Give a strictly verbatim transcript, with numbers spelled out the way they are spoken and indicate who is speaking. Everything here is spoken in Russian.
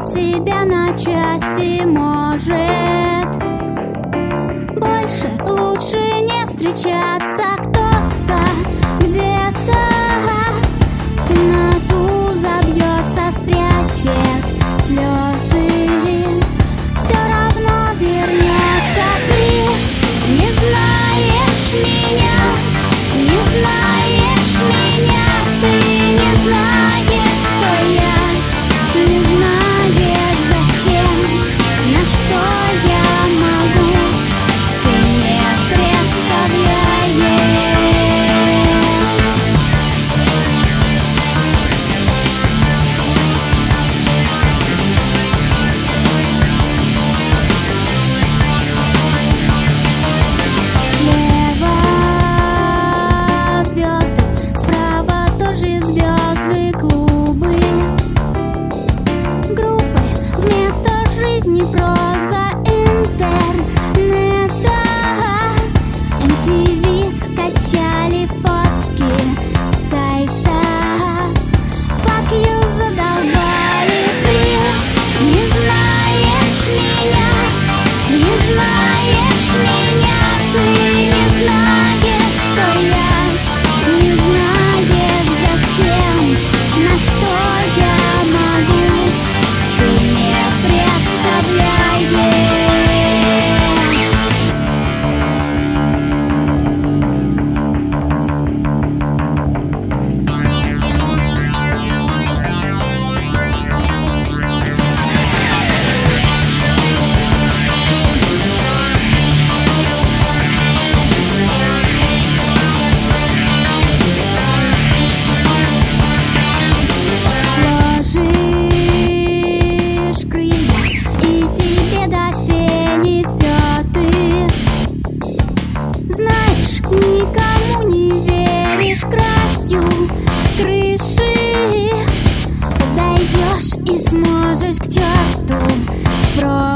Speaker 1: разорвать себя на части, может. Больше лучше не встречаться. Кто-то где-то в темноту забьется, спрячет слезы, все равно вернется. Ты не знаешь меня, не знаешь меня, ты не знаешь, кто я, не знаешь, зачем, на что я могу, ты не представляешь. Слева звезды, справа тоже звезды, клубы, группы вместо жизни, проза интернета. эм ти ви скачали фотки с сайтов, fuck you задолбали. Ты не знаешь меня, не знаешь меня, ты не знаешь, кто я, не знаешь, зачем, на что я могу, ты не представляешь. Сложишь крылья, и тебе до фени все ты знаешь, никому не веришь. К краю крыши подойдешь и сможешь к черту в